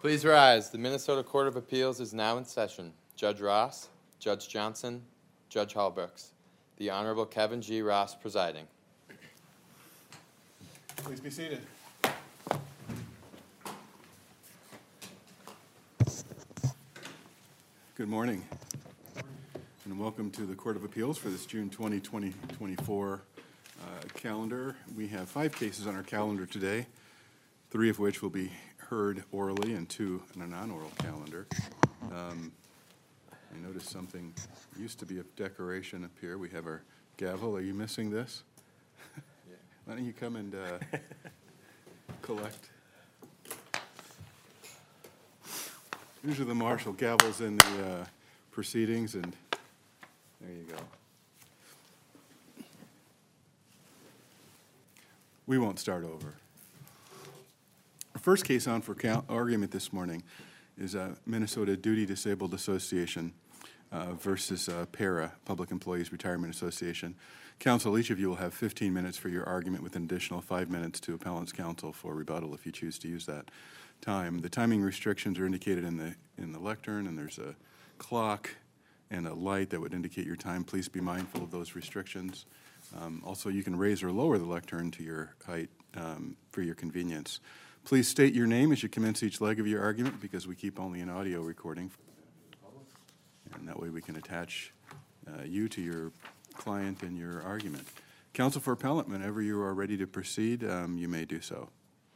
Please rise. The Minnesota Court of Appeals is now in session. Judge Ross, Judge Johnson, Judge Hallbrooks. The Honorable Kevin G. Ross presiding. Please be seated. Good morning, and welcome to the Court of Appeals for this June 2024 calendar. We have 5 cases on our calendar today, 3 of which will be heard orally and 2 in a non-oral calendar. I noticed something used to be a decoration up here. We have our gavel. Are you missing this? Yeah. Why don't you come and collect? Usually the marshal gavels in the proceedings, and there you go. We won't start over. Our first case on for argument this morning is Minnesota Duty Disabled Association versus PARA, Public Employees Retirement Association. Counsel, each of you will have 15 minutes for your argument with an additional 5 minutes to appellant's counsel for rebuttal if you choose to use that time. The timing restrictions are indicated in the lectern, and there's a clock and a light that would indicate your time. Please be mindful of those restrictions. Also, you can raise or lower the lectern to your height for your convenience. Please state your name as you commence each leg of your argument, because we keep only an audio recording. And that way we can attach you to your client in your argument. Counsel for appellant, whenever you are ready to proceed, you may do so.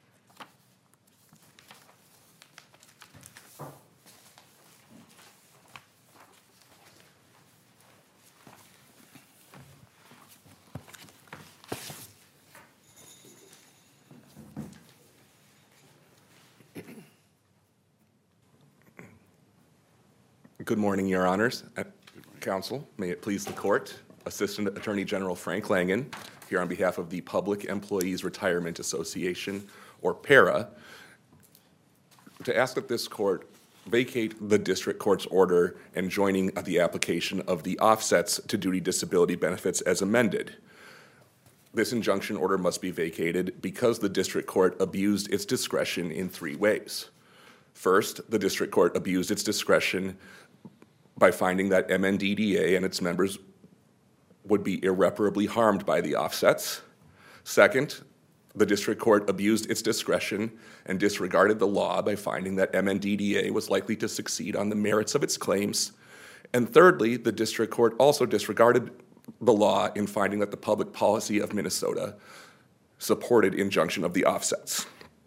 Good morning, Your Honors. Counsel, may it please the Court. Assistant Attorney General Frank Langen, here on behalf of the Public Employees Retirement Association, or PARA, to ask that this Court vacate the District Court's order enjoining the application of the offsets to duty disability benefits as amended. This injunction order must be vacated because the District Court abused its discretion in 3 ways. First, the District Court abused its discretion by finding that MNDDA and its members would be irreparably harmed by the offsets. Second, the District Court abused its discretion and disregarded the law by finding that MNDDA was likely to succeed on the merits of its claims. And thirdly, the District Court also disregarded the law in finding that the public policy of Minnesota supported injunction of the offsets.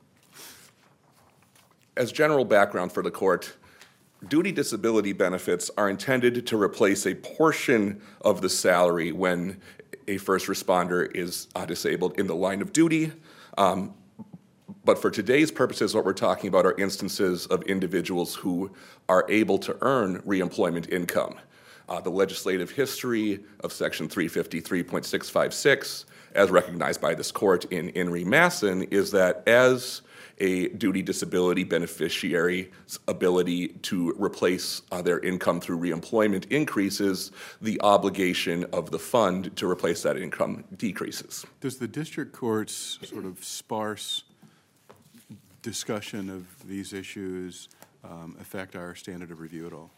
As general background for the Court, duty disability benefits are intended to replace a portion of the salary when a first responder is disabled in the line of duty. But for today's purposes, what we're talking about are instances of individuals who are able to earn reemployment income. The legislative history of Section 353.656, as recognized by this Court in Inree Masson, is that as a duty disability beneficiary's ability to replace their income through reemployment increases, the obligation of the fund to replace that income decreases. Does the District Court's sort of sparse discussion of these issues affect our standard of review at all?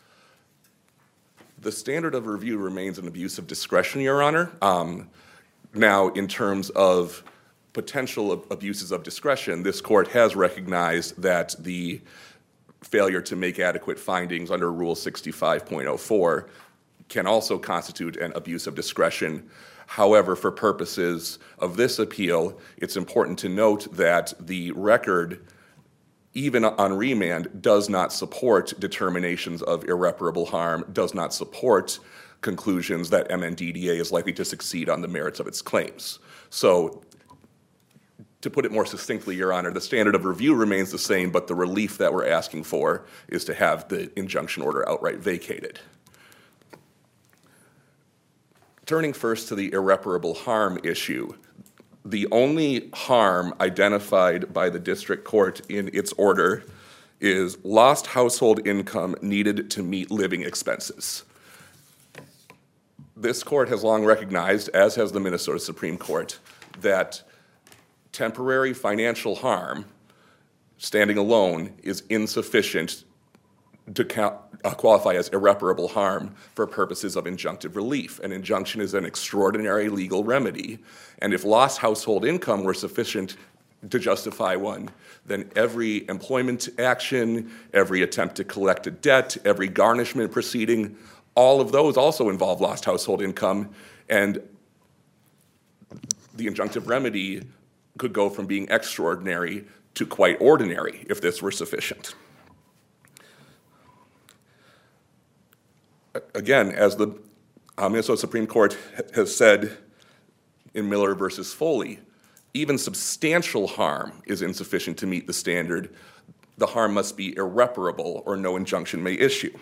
The standard of review remains an abuse of discretion, Your Honor. Now, in terms of potential abuses of discretion, this Court has recognized that the failure to make adequate findings under Rule 65.04 can also constitute an abuse of discretion. However, for purposes of this appeal, it's important to note that the record, even on remand, does not support determinations of irreparable harm, does not support conclusions that MNDDA is likely to succeed on the merits of its claims. So, to put it more succinctly, Your Honor, the standard of review remains the same, but the relief that we're asking for is to have the injunction order outright vacated. Turning first to the irreparable harm issue, the only harm identified by the District Court in its order is lost household income needed to meet living expenses. This Court has long recognized, as has the Minnesota Supreme Court, that temporary financial harm standing alone is insufficient to qualify as irreparable harm for purposes of injunctive relief. An injunction is an extraordinary legal remedy, and if lost household income were sufficient to justify one, then every employment action, every attempt to collect a debt, every garnishment proceeding, all of those also involve lost household income, and the injunctive remedy could go from being extraordinary to quite ordinary if this were sufficient. Again, as the Minnesota Supreme Court has said in Miller versus Foley, even substantial harm is insufficient to meet the standard. The harm must be irreparable or no injunction may issue.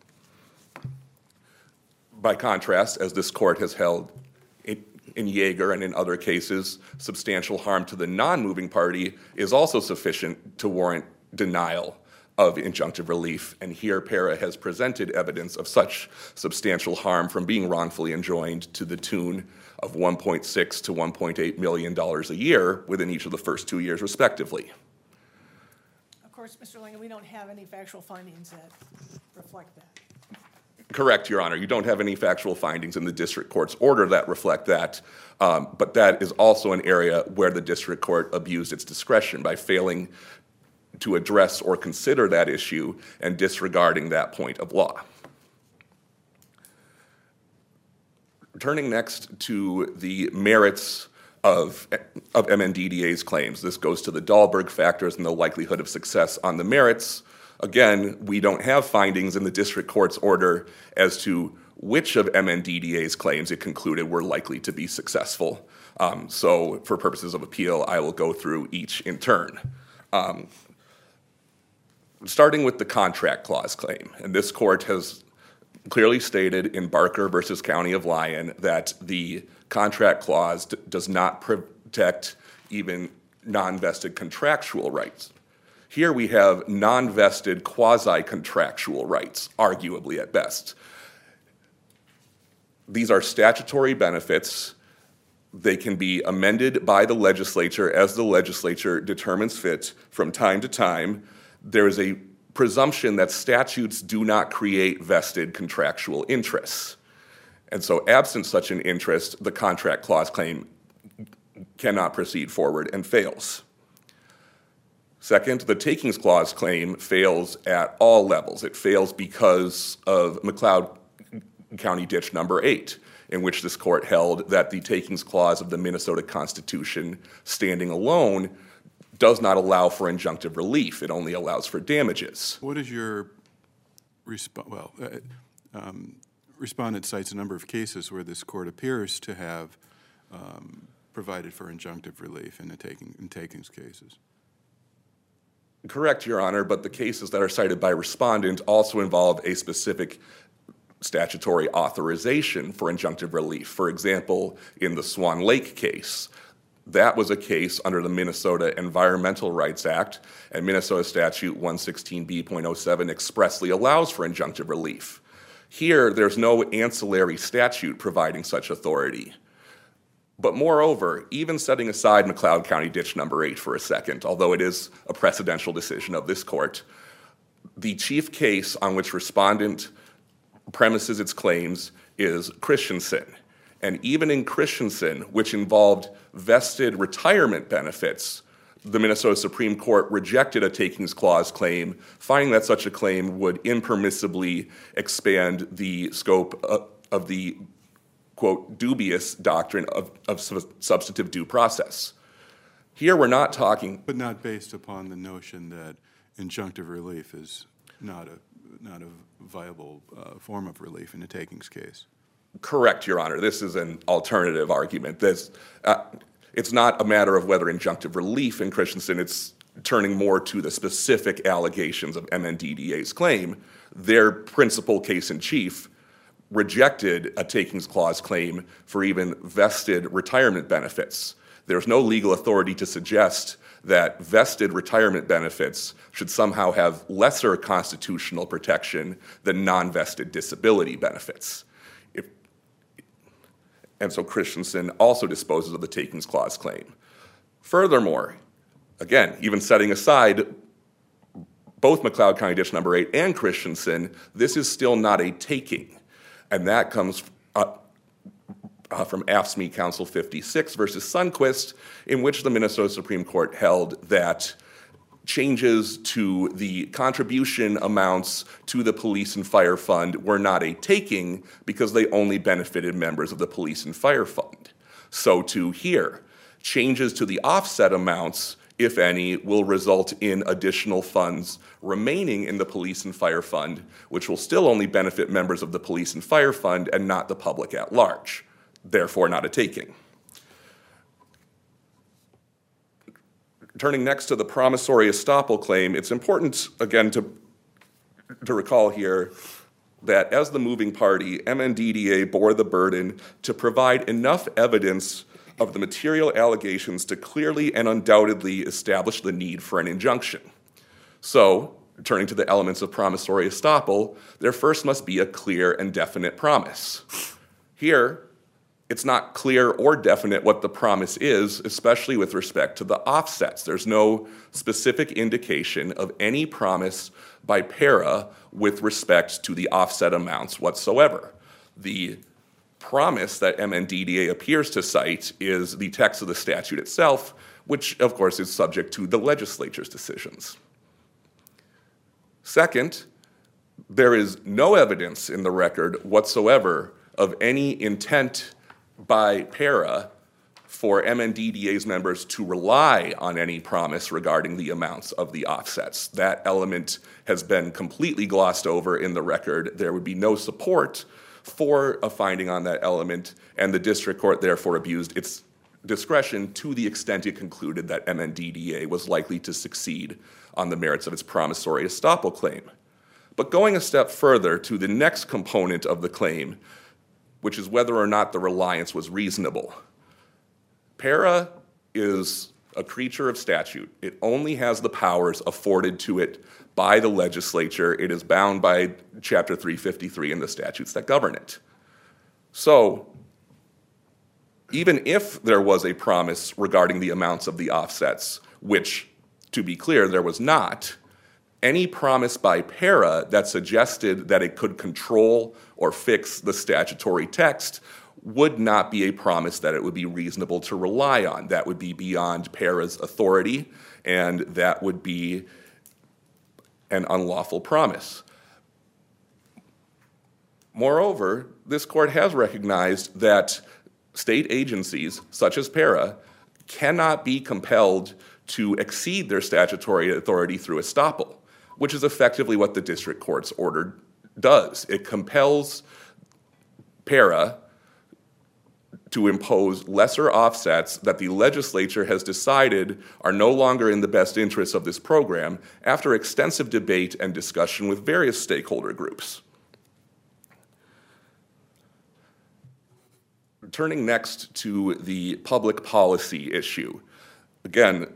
By contrast, as this court has held in Yeager and in other cases, substantial harm to the non-moving party is also sufficient to warrant denial of injunctive relief, and here PARA has presented evidence of such substantial harm from being wrongfully enjoined to the tune of $1.6 to $1.8 million a year within each of the first 2 years, respectively. Of course, Mr. Langen, we don't have any factual findings that reflect that. Correct, Your Honor. You don't have any factual findings in the district court's order that reflect that, but that is also an area where the district court abused its discretion by failing to address or consider that issue and disregarding that point of law. Turning next to the merits of MNDDA's claims, this goes to the Dahlberg factors and the likelihood of success on the merits. Again, we don't have findings in the district court's order as to which of MNDDA's claims it concluded were likely to be successful. So for purposes of appeal, I will go through each in turn. Starting with the contract clause claim, and this court has clearly stated in Barker versus County of Lyon that the contract clause does not protect even non-vested contractual rights. Here we have non-vested quasi-contractual rights, arguably at best. These are statutory benefits. They can be amended by the legislature as the legislature determines fit from time to time. There is a presumption that statutes do not create vested contractual interests. And so absent such an interest, the contract clause claim cannot proceed forward and fails. Second, the takings clause claim fails at all levels. It fails because of McLeod County Ditch number 8, in which this court held that the takings clause of the Minnesota Constitution, standing alone, does not allow for injunctive relief. It only allows for damages. What is your respondent cites a number of cases where this court appears to have provided for injunctive relief in takings cases. Correct, Your Honor, but the cases that are cited by respondent also involve a specific statutory authorization for injunctive relief. For example, in the Swan Lake case, that was a case under the Minnesota Environmental Rights Act, and Minnesota Statute 116B.07 expressly allows for injunctive relief. Here, there's no ancillary statute providing such authority. But moreover, even setting aside McLeod County Ditch number 8 for a second, although it is a precedential decision of this court, the chief case on which respondent premises its claims is Christensen. And even in Christensen, which involved vested retirement benefits, the Minnesota Supreme Court rejected a takings clause claim, finding that such a claim would impermissibly expand the scope of the, quote, dubious doctrine of substantive due process. Here we're not talking... But not based upon the notion that injunctive relief is not a viable form of relief in a takings case. Correct, Your Honor. This is an alternative argument. It's not a matter of whether injunctive relief in Christensen, it's turning more to the specific allegations of MNDDA's claim. Their principal case in chief rejected a takings clause claim for even vested retirement benefits. There's no legal authority to suggest that vested retirement benefits should somehow have lesser constitutional protection than non-vested disability benefits. And so Christensen also disposes of the takings clause claim. Furthermore, again, even setting aside both McLeod County Ditch Number 8 and Christensen, this is still not a taking. And that comes from AFSCME Council 56 versus Sundquist, in which the Minnesota Supreme Court held that changes to the contribution amounts to the police and fire fund were not a taking because they only benefited members of the police and fire fund. So too here, changes to the offset amounts, if any, will result in additional funds remaining in the police and fire fund, which will still only benefit members of the police and fire fund and not the public at large, therefore not a taking. Turning next to the promissory estoppel claim, it's important, again, to recall here that as the moving party, MNDDA bore the burden to provide enough evidence of the material allegations to clearly and undoubtedly establish the need for an injunction. So, turning to the elements of promissory estoppel, there first must be a clear and definite promise. Here, it's not clear or definite what the promise is, especially with respect to the offsets. There's no specific indication of any promise by PARA with respect to the offset amounts whatsoever. The promise that MNDDA appears to cite is the text of the statute itself, which of course is subject to the legislature's decisions. Second, there is no evidence in the record whatsoever of any intent by PARA for MNDDA's members to rely on any promise regarding the amounts of the offsets. That element has been completely glossed over in the record. There would be no support for a finding on that element, and the district court therefore abused its discretion to the extent it concluded that MNDDA was likely to succeed on the merits of its promissory estoppel claim. But going a step further to the next component of the claim, which is whether or not the reliance was reasonable. PARA is a creature of statute. It only has the powers afforded to it by the legislature. It is bound by Chapter 353 in the statutes that govern it. So, even if there was a promise regarding the amounts of the offsets, which, to be clear, there was not, any promise by PARA that suggested that it could control or fix the statutory text would not be a promise that it would be reasonable to rely on. That would be beyond PARA's authority, and that would be an unlawful promise. Moreover, this court has recognized that state agencies, such as PARA, cannot be compelled to exceed their statutory authority through estoppel, which is effectively what the district court's order does. It compels PARA to impose lesser offsets that the legislature has decided are no longer in the best interests of this program after extensive debate and discussion with various stakeholder groups. Turning next to the public policy issue. Again,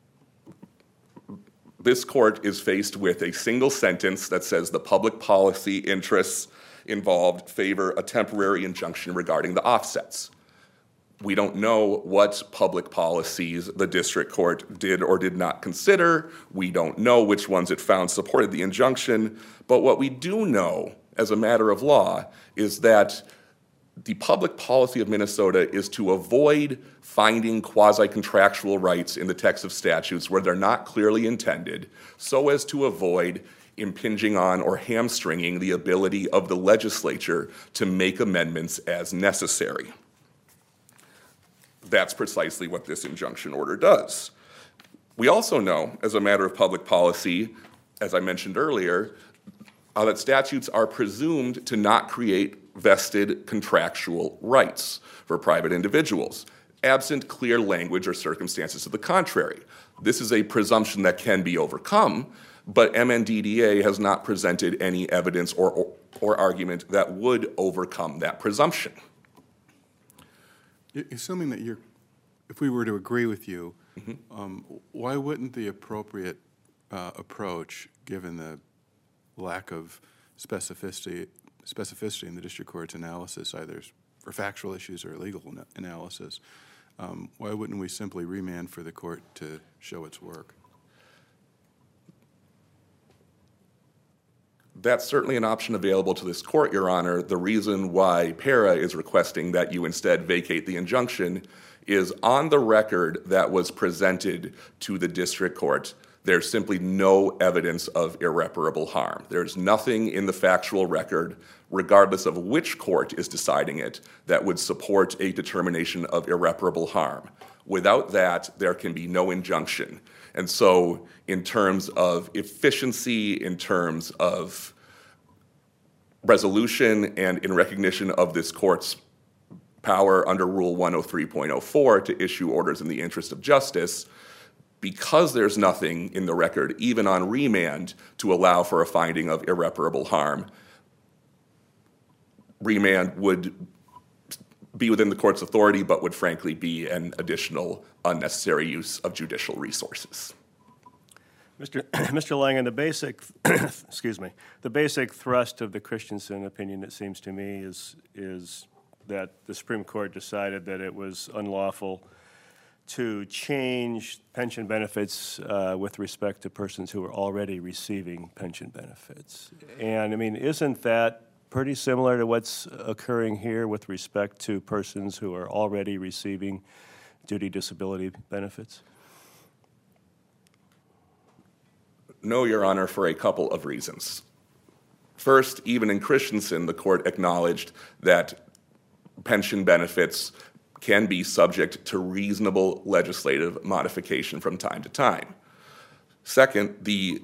this court is faced with a single sentence that says the public policy interests involved favor a temporary injunction regarding the offsets. We don't know what public policies the district court did or did not consider. We don't know which ones it found supported the injunction. But what we do know as a matter of law is that the public policy of Minnesota is to avoid finding quasi-contractual rights in the text of statutes where they're not clearly intended, so as to avoid impinging on or hamstringing the ability of the legislature to make amendments as necessary. That's precisely what this injunction order does. We also know, as a matter of public policy, as I mentioned earlier, that statutes are presumed to not create vested contractual rights for private individuals, absent clear language or circumstances to the contrary. This is a presumption that can be overcome, but MNDDA has not presented any evidence or argument that would overcome that presumption. Assuming that if we were to agree with you, why wouldn't the appropriate approach, given the lack of specificity in the district court's analysis, either for factual issues or legal analysis, why wouldn't we simply remand for the court to show its work? That's certainly an option available to this court, Your Honor. The reason why PARA is requesting that you instead vacate the injunction is on the record that was presented to the district court. There's simply no evidence of irreparable harm. There's nothing in the factual record, regardless of which court is deciding it, that would support a determination of irreparable harm. Without that, there can be no injunction. And so, in terms of efficiency, in terms of resolution, and in recognition of this court's power under Rule 103.04 to issue orders in the interest of justice, because there's nothing in the record, even on remand, to allow for a finding of irreparable harm, remand would be within the court's authority, but would frankly be an additional unnecessary use of judicial resources. Mr. Langen, the basic, the basic thrust of the Christensen opinion, it seems to me, is that the Supreme Court decided that it was unlawful to change pension benefits with respect to persons who are already receiving pension benefits. And I mean, isn't that pretty similar to what's occurring here with respect to persons who are already receiving duty disability benefits? No, Your Honor, for a couple of reasons. First, even in Christensen, the court acknowledged that pension benefits can be subject to reasonable legislative modification from time to time. Second, the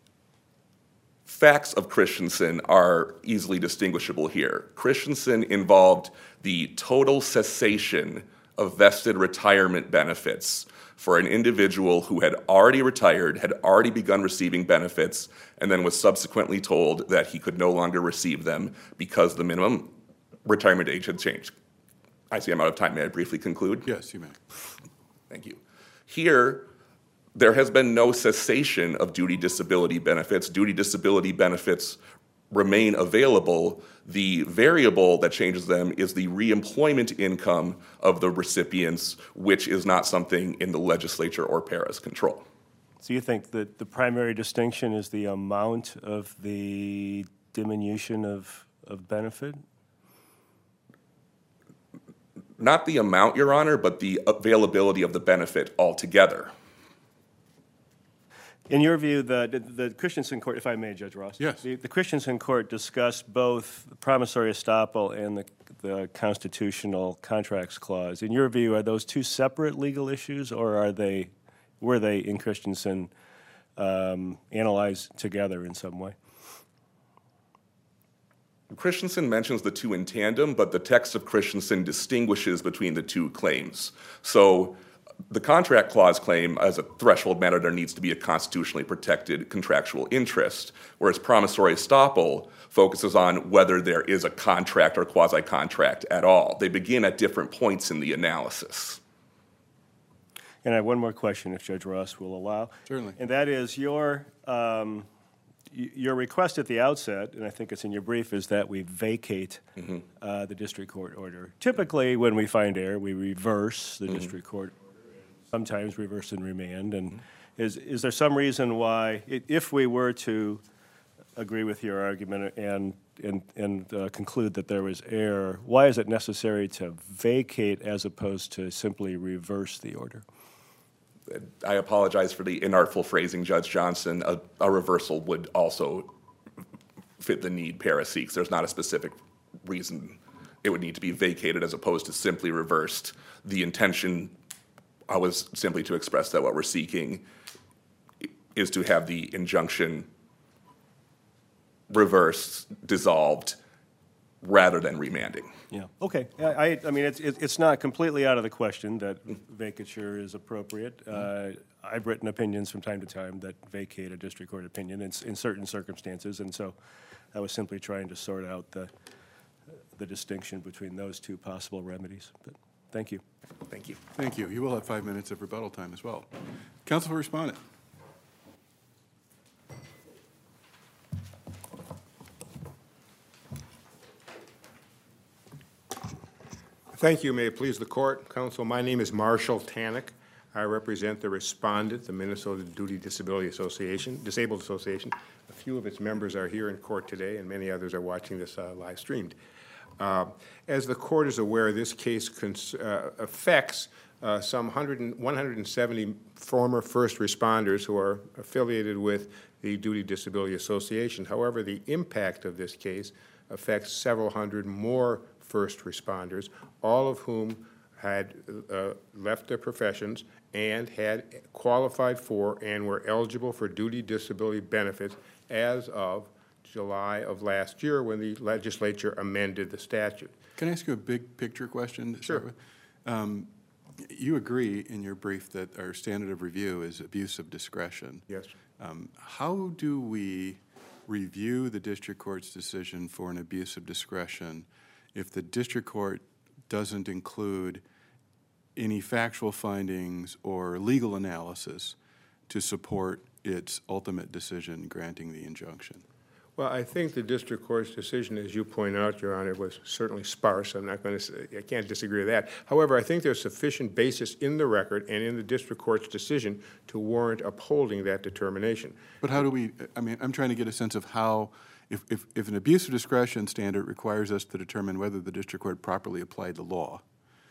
facts of Christensen are easily distinguishable here. Christensen involved the total cessation of vested retirement benefits for an individual who had already retired, had already begun receiving benefits, and then was subsequently told that he could no longer receive them because the minimum retirement age had changed. I see I'm out of time. May I briefly conclude? Yes, you may. Thank you. Here, there has been no cessation of duty disability benefits. Duty disability benefits remain available. The variable that changes them is the reemployment income of the recipients, which is not something in the legislature or PARA's control. So you think that the primary distinction is the amount of the diminution of benefit? Not the amount, Your Honor, but the availability of the benefit altogether. In your view, the Christensen Court, if I may, Judge Ross? Yes. The Christensen Court discussed both the promissory estoppel and the constitutional contracts clause. In your view, are those two separate legal issues, or were they in Christensen analyzed together in some way? Christensen mentions the two in tandem, but the text of Christensen distinguishes between the two claims. So the contract clause claim, as a threshold matter, there needs to be a constitutionally protected contractual interest, whereas promissory estoppel focuses on whether there is a contract or quasi-contract at all. They begin at different points in the analysis. And I have one more question, if Judge Ross will allow. Certainly. And that is your request at the outset, and I think it's in your brief, is that we vacate the district court order. Typically, when we find error, we reverse the district court order, sometimes reverse and remand. And is there some reason why, if we were to agree with your argument and conclude that there was error, why is it necessary to vacate as opposed to simply reverse the order? I apologize for the inartful phrasing, Judge Johnson. A reversal would also fit the need PARA seeks. There's not a specific reason it would need to be vacated as opposed to simply reversed. The intention was simply to express that what we're seeking is to have the injunction reversed, dissolved, rather than remanding. Yeah. Okay. I mean, it's not completely out of the question that vacature is appropriate. I've written opinions from time to time that vacate a district court opinion in certain circumstances, and so I was simply trying to sort out the distinction between those two possible remedies. But thank you. Thank you. Thank you. You will have 5 minutes of rebuttal time as well. Counsel for respondent. Thank you. May it please the court. Counsel, my name is Marshall Tannick. I represent the respondent, the Minnesota Duty Disabled Association. A few of its members are here in court today, and many others are watching this live streamed. As the court is aware, this case affects some 170 former first responders who are affiliated with the Duty Disability Association. However, the impact of this case affects several hundred more first responders, all of whom had left their professions and had qualified for and were eligible for duty disability benefits as of July of last year when the legislature amended the statute. Can I ask you a big picture question to start Sure. with? You agree in your brief that our standard of review is abuse of discretion. Yes. How do we review the district court's decision for an abuse of discretion if the district court doesn't include any factual findings or legal analysis to support its ultimate decision granting the injunction? Well, I think the district court's decision, as you point out, Your Honor, was certainly sparse. I'm not going to say, I can't disagree with that. However, I think there's sufficient basis in the record and in the district court's decision to warrant upholding that determination. But how do we, I mean, I'm trying to get a sense of how, if an abuse of discretion standard requires us to determine whether the district court properly applied the law,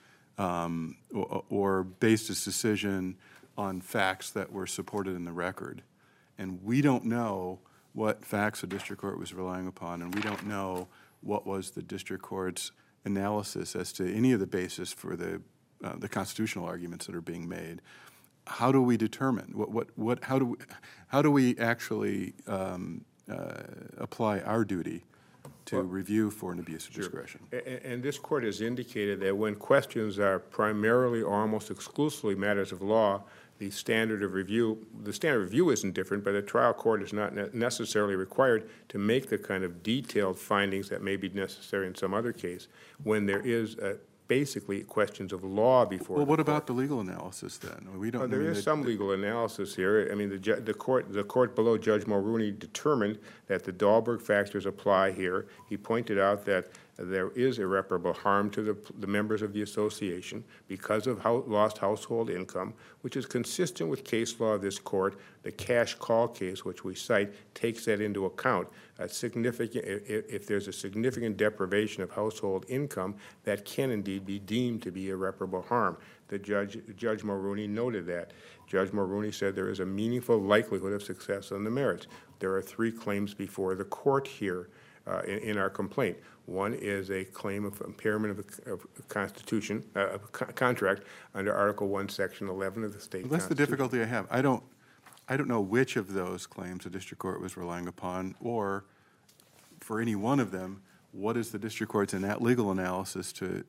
or based its decision on facts that were supported in the record, and we don't know what facts the district court was relying upon, and we don't know what was the district court's analysis as to any of the basis for the constitutional arguments that are being made. How do we determine how do we actually apply our duty to review for an abuse of discretion? And this court has indicated that when questions are primarily or almost exclusively matters of law, the standard of review isn't different, but a trial court is not necessarily required to make the kind of detailed findings that may be necessary in some other case when there is basically questions of law before. Well, what about the legal analysis then? We don't. There is some legal analysis here. I mean, the court below Judge Mulrooney determined that the Dahlberg factors apply here. He pointed out that there is irreparable harm to the members of the association because of lost household income, which is consistent with case law of this court. The cash call case, which we cite, takes that into account. If there's a significant deprivation of household income, that can indeed be deemed to be irreparable harm. Judge Mulrooney noted that. Judge Mulrooney said there is a meaningful likelihood of success on the merits. There are 3 claims before the court here in our complaint. One is a claim of impairment of Constitution, contract under Article 1, Section 11 of the state Well, that's the Constitution. difficulty I have. I don't know which of those claims the district court was relying upon, or for any one of them, what is the district court's legal analysis to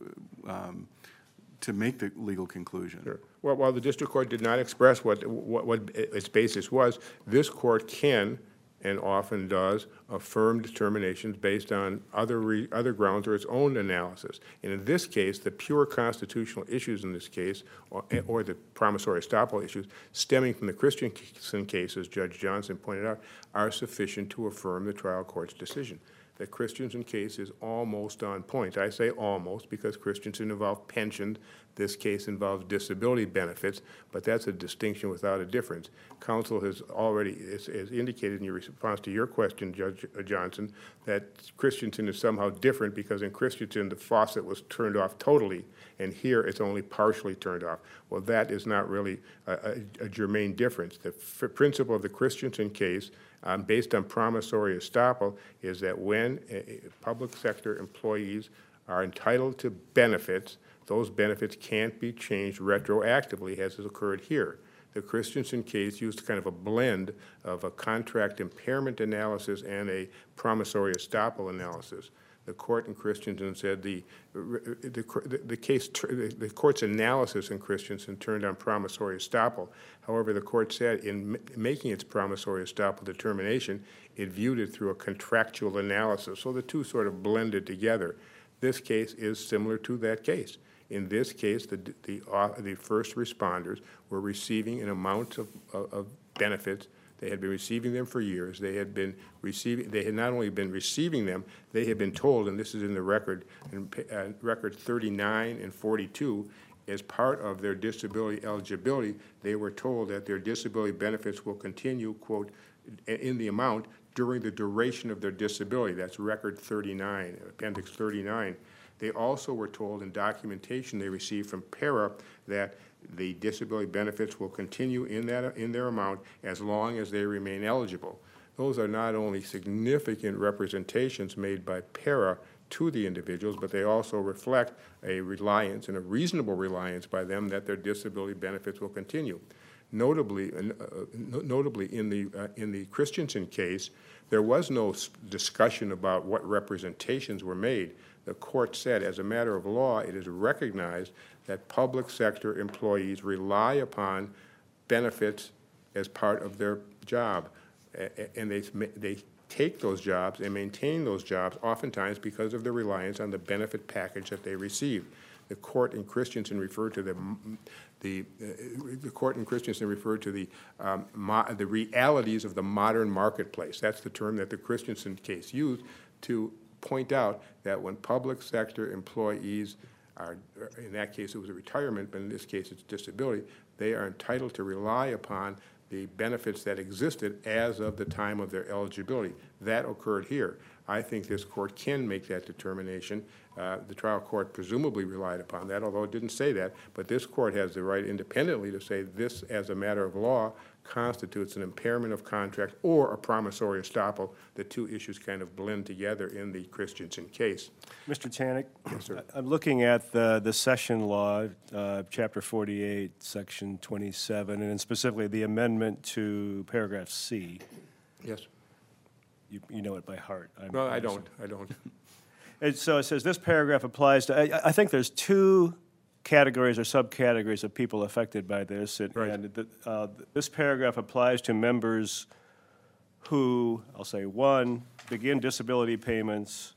make the legal conclusion? Sure. Well, while the district court did not express what its basis was, this court can and often does affirm determinations based on other grounds or its own analysis. And in this case, the pure constitutional issues in this case, or the promissory estoppel issues stemming from the Christensen case, as Judge Johnson pointed out, are sufficient to affirm the trial court's decision. The Christensen case is almost on point. I say almost because Christensen involved pensions. This case involves disability benefits, but that's a distinction without a difference. Counsel has already has indicated in your response to your question, Judge Johnson, that Christensen is somehow different because in Christensen the faucet was turned off totally, and here it's only partially turned off. Well, that is not really a germane difference. The principle of the Christensen case, based on promissory estoppel, is that when public sector employees are entitled to benefits, those benefits can't be changed retroactively, as has occurred here. The Christensen case used kind of a blend of a contract impairment analysis and a promissory estoppel analysis. The court in Christensen said the court's analysis in Christensen turned on promissory estoppel. However, the court said in making its promissory estoppel determination, it viewed it through a contractual analysis. So the two sort of blended together. This case is similar to that case. In this case, the first responders were receiving an amount of benefits. They had been receiving them for years. They had not only been receiving them, they had been told, and this is in the record, in record 39 and 42, as part of their disability eligibility, they were told that their disability benefits will continue, quote, in the amount during the duration of their disability. That's Record 39, Appendix 39. They also were told in documentation they received from PARA that the disability benefits will continue in their amount as long as they remain eligible. Those are not only significant representations made by PARA to the individuals, but they also reflect a reliance, and a reasonable reliance by them, that their disability benefits will continue. Notably in the Christensen case, there was no discussion about what representations were made. The court said, as a matter of law, it is recognized that public sector employees rely upon benefits as part of their job, and they take those jobs and maintain those jobs oftentimes because of their reliance on the benefit package that they receive. The court in Christensen referred to the realities of the modern marketplace. That's the term that the Christensen case used to point out that when public sector employees are, in that case it was a retirement, but in this case it's disability, they are entitled to rely upon the benefits that existed as of the time of their eligibility. That occurred here. I think this court can make that determination. The trial court presumably relied upon that, although it didn't say that, but this court has the right independently to say this, as a matter of law, constitutes an impairment of contract or a promissory estoppel. The two issues kind of blend together in the Christensen case. Mr. Tanik? Yes, sir. I'm looking at the session law, Chapter 48, Section 27, and specifically the amendment to paragraph C. Yes. You know it by heart. No, I don't. And so it says this paragraph applies to, I think there's two categories or subcategories of people affected by this. Right. And this paragraph applies to members who, I'll say, one, begin disability payments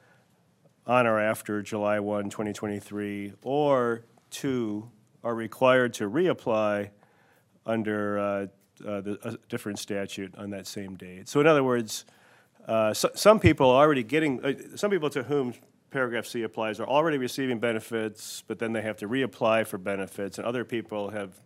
on or after July 1, 2023, or two, are required to reapply under a different statute on that same date. So in other words, some people are already getting, some people to whom paragraph C applies are already receiving benefits, but then they have to reapply for benefits, and other people have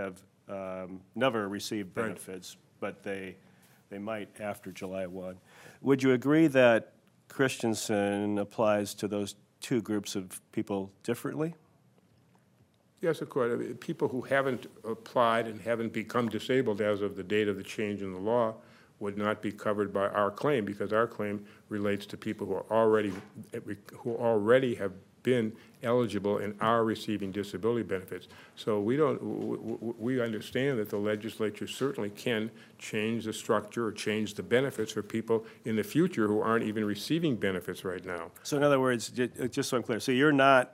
never received benefits, but they might after July 1. Would you agree that Christensen applies to those two groups of people differently? Yes, of course. People who haven't applied and haven't become disabled as of the date of the change in the law would not be covered by our claim, because our claim relates to people who already have been eligible and are receiving disability benefits. So we understand that the legislature certainly can change the structure or change the benefits for people in the future who aren't even receiving benefits right now. So in other words, just so I'm clear, so you're not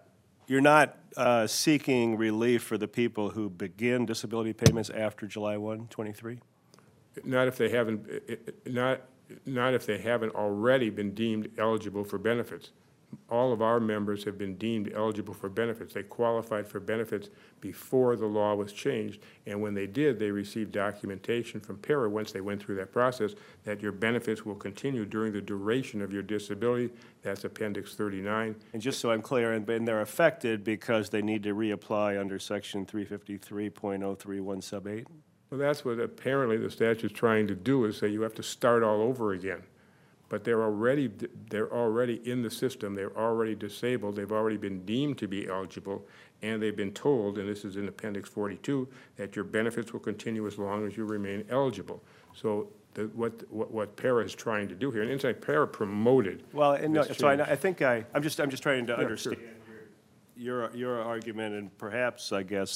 seeking relief for the people who begin disability payments after July 1, 23? Not if they haven't, not if they haven't already been deemed eligible for benefits. All of our members have been deemed eligible for benefits. They qualified for benefits before the law was changed, and when they did, they received documentation from PARA once they went through that process that your benefits will continue during the duration of your disability. That's Appendix 39. And just so I'm clear, and they're affected because they need to reapply under Section 353.031 sub 8? Well, that's what apparently the statute's trying to do, is say you have to start all over again. But they're already in the system, they're already disabled, they've already been deemed to be eligible, and they've been told, and this is in Appendix 42, that your benefits will continue as long as you remain eligible. So what PARA is trying to do here, and inside PARA promoted. Well, and no, this so change. I think I'm just trying to understand sure. your argument, and perhaps I guess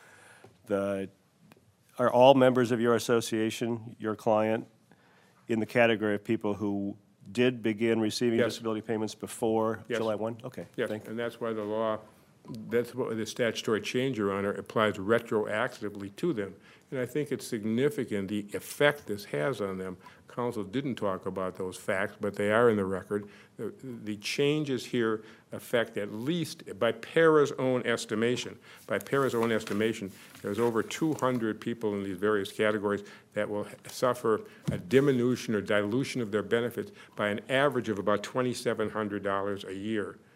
are all members of your association, your client, in the category of people who did begin receiving Yes. disability payments before Yes. July 1? Okay, Yes, thank you. and that's why the law, that's what the statutory change, Your Honor, applies retroactively to them. And I think it's significant, the effect this has on them. Counsel didn't talk about those facts, but they are in the record. The changes here affect, at least by PARA's own estimation, there's over 200 people in these various categories that will suffer a diminution or dilution of their benefits by an average of about $2,700 a year.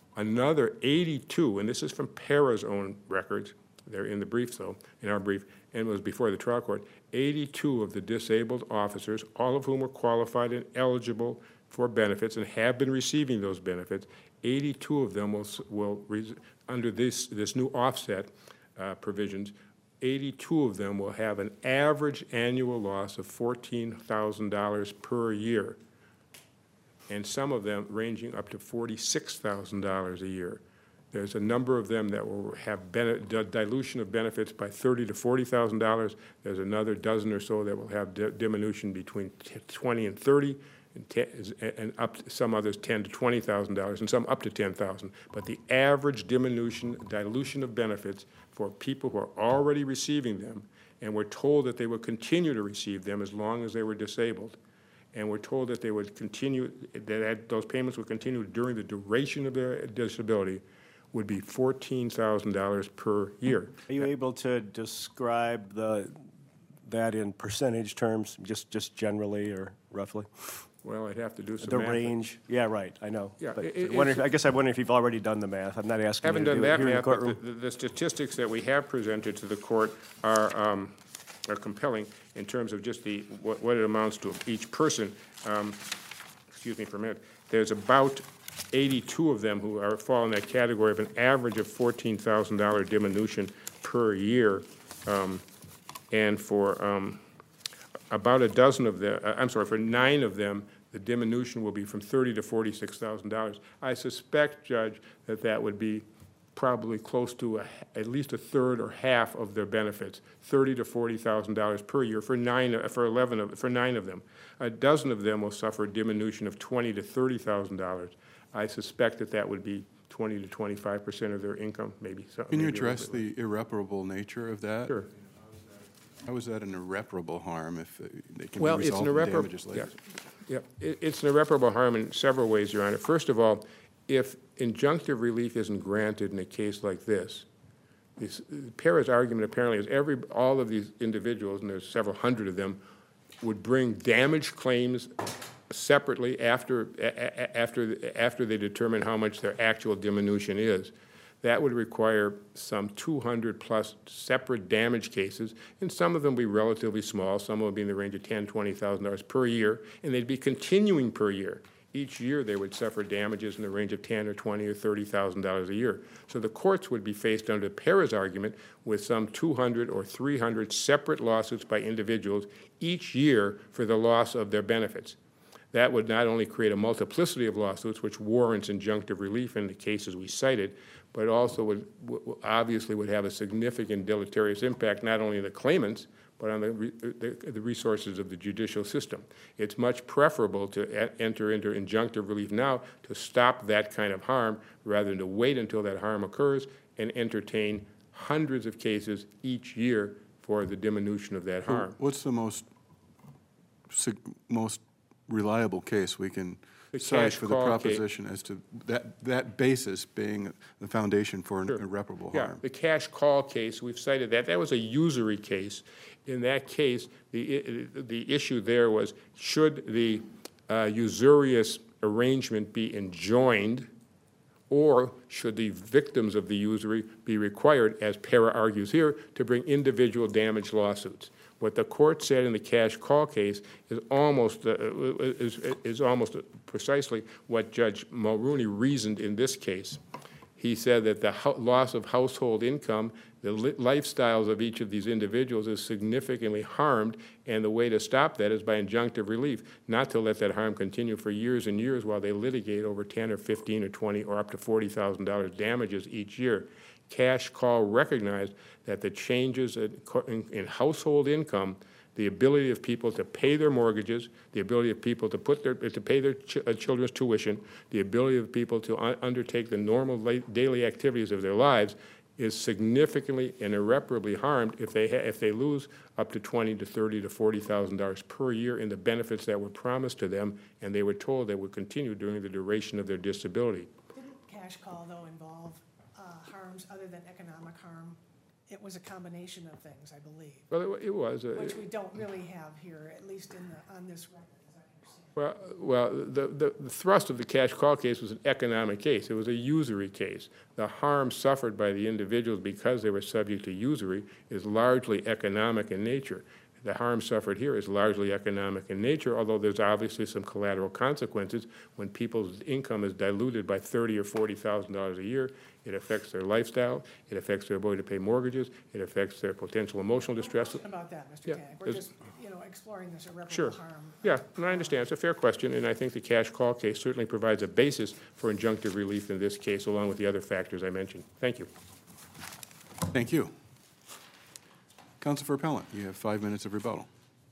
Another 82, and this is from Para's own records, they're in the brief though, in our brief, and it was before the trial court, 82 of the disabled officers, all of whom were qualified and eligible for benefits and have been receiving those benefits, 82 of them under this new offset provisions, 82 of them will have an average annual loss of $14,000 per year, and some of them ranging up to $46,000 a year. There's a number of them that will have dilution of benefits by $30,000 to $40,000. There's another dozen or so that will have diminution between 20 and 30, and up to some others $10,000 to $20,000, and some up to $10,000. But the average dilution of benefits for people who are already receiving them, and were told that they would continue to receive them as long as they were disabled, and were told that they would continue, that those payments would continue during the duration of their disability, would be $14,000 per year. Are you able to describe that in percentage terms, just generally or roughly? Well, I'd have to do some The math. range? Yeah, right, I know. Yeah, But it's- I guess I wonder if you've already done the math. I'm not asking you Haven't to done do it that here in the math, but courtroom. the statistics that we have presented to the court are compelling in terms of just what it amounts to each person. Excuse me for a minute. There's about 82 of them who fall in that category of an average of $14,000 diminution per year. And for about a dozen of them, for 9 of them, the diminution will be from $30,000 to $46,000. I suspect, Judge, that would be probably close to at least a third or half of their benefits, $30,000 to $40,000 per year for 9 of them. A dozen of them will suffer a diminution of $20,000 to $30,000. I suspect that would be 20 to 25% of their income, maybe. Can you address the irreparable nature of that? Sure. How is that an irreparable harm if they can be Well, it's an resolved in irreparable, damages later? It's an irreparable harm in several ways, Your Honor. First of all, if injunctive relief isn't granted in a case like this, Para's argument apparently is all of these individuals, and there's several hundred of them, would bring damage claims separately after they determine how much their actual diminution is. That would require some 200-plus separate damage cases, and some of them will be relatively small. Some will be in the range of $10,000, $20,000 per year, and they'd be continuing per year. Each year, they would suffer damages in the range of $10,000 or $20,000 or $30,000 a year. So the courts would be faced, under Para's argument, with some 200 or 300 separate lawsuits by individuals each year for the loss of their benefits. That would not only create a multiplicity of lawsuits, which warrants injunctive relief in the cases we cited, but also obviously would have a significant deleterious impact not only on the claimants, but on the resources of the judicial system. It's much preferable to enter into injunctive relief now to stop that kind of harm rather than to wait until that harm occurs and entertain hundreds of cases each year for the diminution of that harm. What's the most reliable case we can The cite cash for the call proposition as to that basis being the foundation for an Sure. irreparable Yeah, harm? the cash call case, we've cited that. That was a usury case. In that case, the issue there was, should the usurious arrangement be enjoined, or should the victims of the usury be required, as Para argues here, to bring individual damage lawsuits? What the court said in the cash call case is almost precisely what Judge Mulrooney reasoned in this case. He said that the loss of household income, the lifestyles of each of these individuals is significantly harmed, and the way to stop that is by injunctive relief, not to let that harm continue for years and years while they litigate over 10 or 15 or 20 or up to $40,000 damages each year. Cash call recognized that the changes in household income, the ability of people to pay their mortgages, the ability of people to pay their children's tuition, the ability of people to undertake the normal daily activities of their lives is significantly and irreparably harmed if they lose up to $20,000 to $30,000 to $40,000 per year in the benefits that were promised to them, and they were told they would continue during the duration of their disability. Didn't cash call, though, involve harms other than economic harm? It was a combination of things, I believe, Well, it was. which we don't really have here, at least on this record, as I understand Well, the thrust of the cash call case was an economic case. It was a usury case. The harm suffered by the individuals because they were subject to usury is largely economic in nature. The harm suffered here is largely economic in nature, although there's obviously some collateral consequences. When people's income is diluted by $30,000 or $40,000 a year, it affects their lifestyle, it affects their ability to pay mortgages, it affects their potential emotional distress. About that, Mr. Yeah, Tannick. We're it's- just, exploring this Sure. irreparable harm. Yeah, and I understand. It's a fair question, and I think the cash call case certainly provides a basis for injunctive relief in this case, along with the other factors I mentioned. Thank you. Thank you. Counsel for Appellant, you have 5 minutes of rebuttal.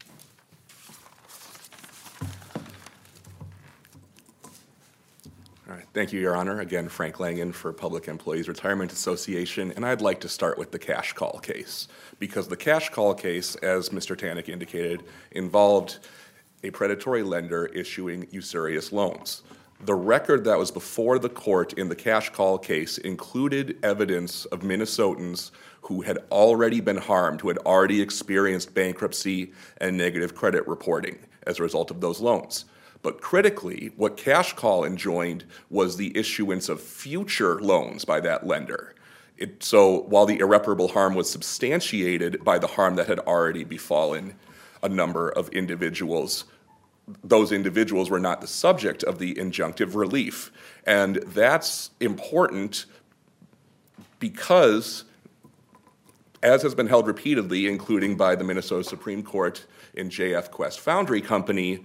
All right, thank you, Your Honor. Again, Frank Langen for Public Employees Retirement Association, and I'd like to start with the cash call case, because the cash call case, as Mr. Tannick indicated, involved a predatory lender issuing usurious loans. The record that was before the court in the cash call case included evidence of Minnesotans who had already been harmed, who had already experienced bankruptcy and negative credit reporting as a result of those loans. But critically, what cash call enjoined was the issuance of future loans by that lender. So while the irreparable harm was substantiated by the harm that had already befallen a number of individuals, those individuals were not the subject of the injunctive relief. And that's important because, as has been held repeatedly, including by the Minnesota Supreme Court in J.F. Quest Foundry Company,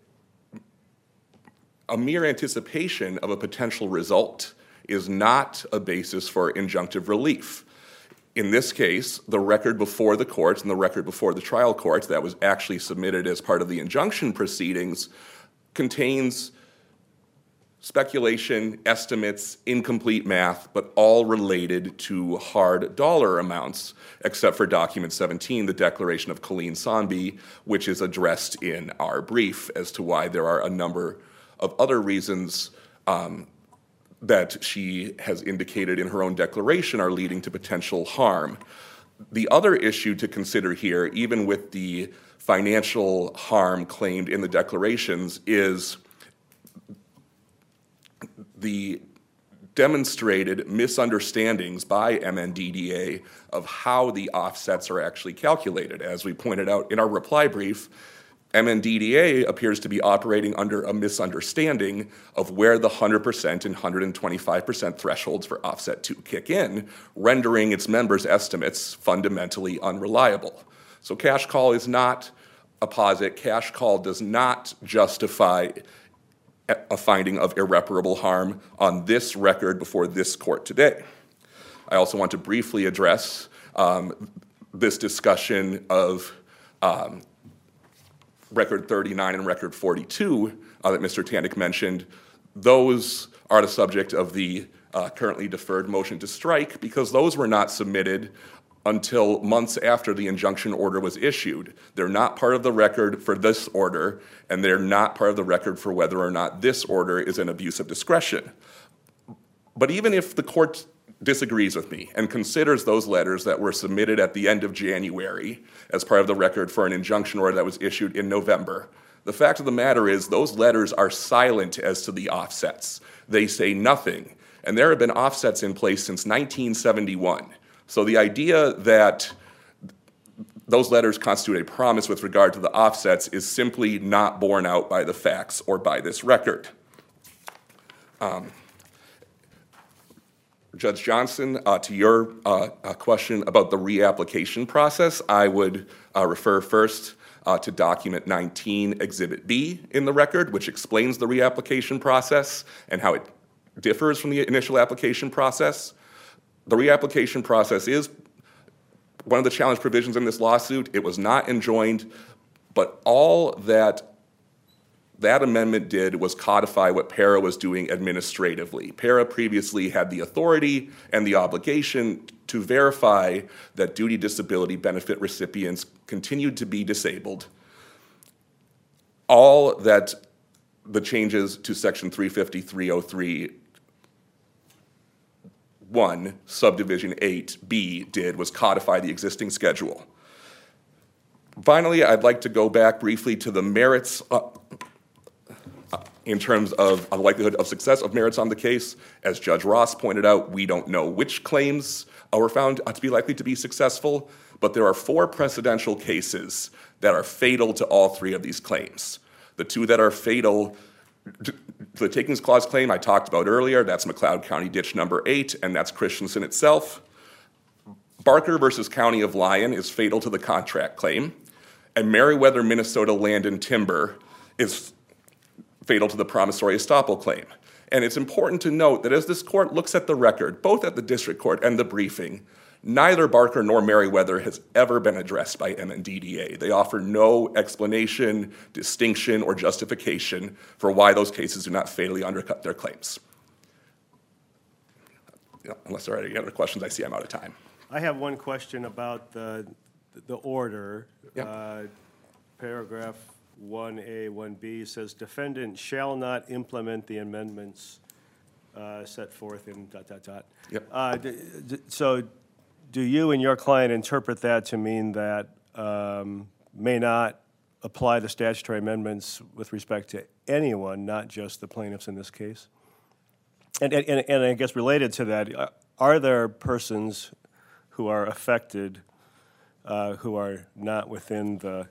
a mere anticipation of a potential result is not a basis for injunctive relief. In this case, the record before the court and the record before the trial court that was actually submitted as part of the injunction proceedings contains speculation, estimates, incomplete math, but all related to hard dollar amounts, except for document 17, the declaration of Colleen Sonby, which is addressed in our brief as to why there are a number of other reasons that she has indicated in her own declaration are leading to potential harm. The other issue to consider here, even with the financial harm claimed in the declarations, is the demonstrated misunderstandings by MNDDA of how the offsets are actually calculated. As we pointed out in our reply brief, MNDDA appears to be operating under a misunderstanding of where the 100% and 125% thresholds for offset to kick in, rendering its members' estimates fundamentally unreliable. So cash call is not a posit. Cash call does not justify a finding of irreparable harm on this record before this court today. I also want to briefly address this discussion of Record 39 and Record 42 that Mr. Tannick mentioned. Those are the subject of the currently deferred motion to strike because those were not submitted until months after the injunction order was issued. They're not part of the record for this order, and they're not part of the record for whether or not this order is an abuse of discretion. But even if the court disagrees with me and considers those letters that were submitted at the end of January as part of the record for an injunction order that was issued in November, the fact of the matter is those letters are silent as to the offsets. They say nothing. And there have been offsets in place since 1971. So the idea that those letters constitute a promise with regard to the offsets is simply not borne out by the facts or by this record. Judge Johnson, to your question about the reapplication process, I would refer first to document 19, Exhibit B in the record, which explains the reapplication process and how it differs from the initial application process. The reapplication process is one of the challenge provisions in this lawsuit. It was not enjoined, but all that amendment did was codify what PARA was doing administratively. PARA previously had the authority and the obligation to verify that duty disability benefit recipients continued to be disabled. All that the changes to Section 350.303 1, Subdivision 8B did was codify the existing schedule. Finally, I'd like to go back briefly to the merits In terms of the likelihood of success of merits on the case, as Judge Ross pointed out, we don't know which claims were found to be likely to be successful, but there are 4 precedential cases that are fatal to all 3 of these claims. The 2 that are fatal to the Takings Clause claim I talked about earlier, that's McLeod County Ditch number 8, and that's Christensen itself. Barker versus County of Lyon is fatal to the contract claim, and Meriwether, Minnesota Land and Timber is fatal to the promissory estoppel claim. And it's important to note that as this court looks at the record, both at the district court and the briefing, neither Barker nor Meriwether has ever been addressed by MNDDA. They offer no explanation, distinction, or justification for why those cases do not fatally undercut their claims. Unless there are any other questions, I see I'm out of time. I have one question about the order. Yeah. Paragraph 1A, 1B says, defendant shall not implement the amendments set forth in ... Yep. So do you and your client interpret that to mean that may not apply the statutory amendments with respect to anyone, not just the plaintiffs in this case? And I guess related to that, are there persons who are affected who are not within the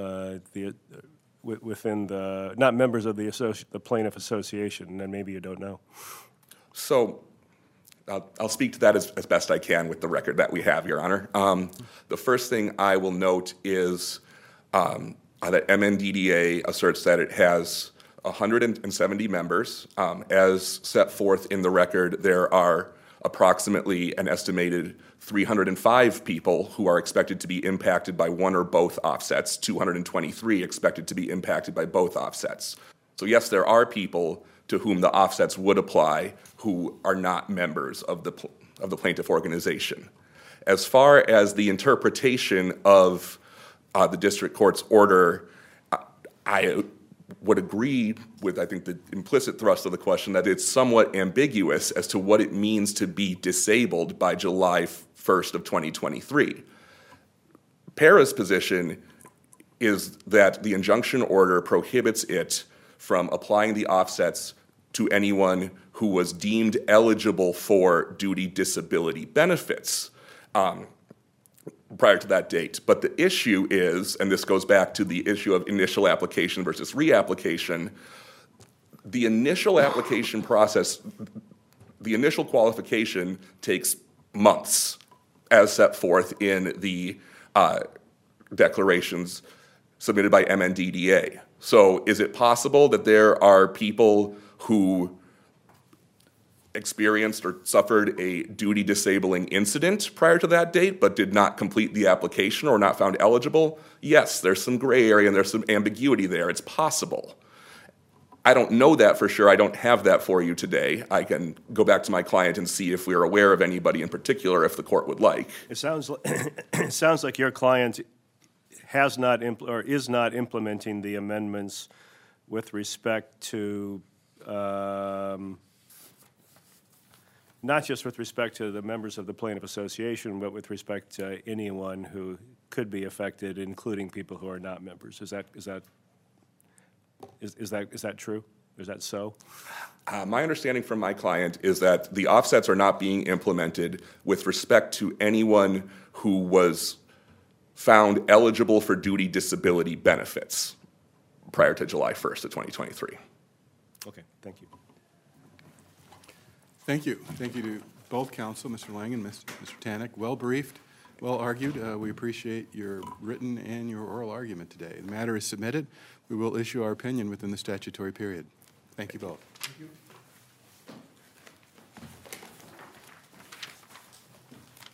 not members of the plaintiff association, and maybe you don't know? So I'll speak to that as best I can with the record that we have, Your Honor. The first thing I will note is that MNDDA asserts that it has 170 members. As set forth in the record, there are approximately an estimated 305 people who are expected to be impacted by one or both offsets, 223 expected to be impacted by both offsets. So yes, there are people to whom the offsets would apply who are not members of the plaintiff organization. As far as the interpretation of the district court's order, I would agree with, I think, the implicit thrust of the question that it's somewhat ambiguous as to what it means to be disabled by July 1st of 2023. PARA's position is that the injunction order prohibits it from applying the offsets to anyone who was deemed eligible for duty disability benefits prior to that date. But the issue is, and this goes back to the issue of initial application versus reapplication, the initial application process, the initial qualification takes months, as set forth in the declarations submitted by MNDDA. So is it possible that there are people who experienced or suffered a duty disabling incident prior to that date but did not complete the application or not found eligible? Yes, there's some gray area and there's some ambiguity there. It's possible. I don't know that for sure. I don't have that for you today. I can go back to my client and see if we're aware of anybody in particular if the court would like. It sounds like, it sounds like your client has not or is not implementing the amendments with respect to not just with respect to the members of the plaintiff association, but with respect to anyone who could be affected, including people who are not members. Is that true? Is that so? My understanding from my client is that the offsets are not being implemented with respect to anyone who was found eligible for duty disability benefits prior to July 1st of 2023. Okay, thank you. Thank you. Thank you to both counsel, Mr. Lang and Mr. Tannick. Well briefed, well argued. We appreciate your written and your oral argument today. The matter is submitted. We will issue our opinion within the statutory period. Thank you both. Thank you.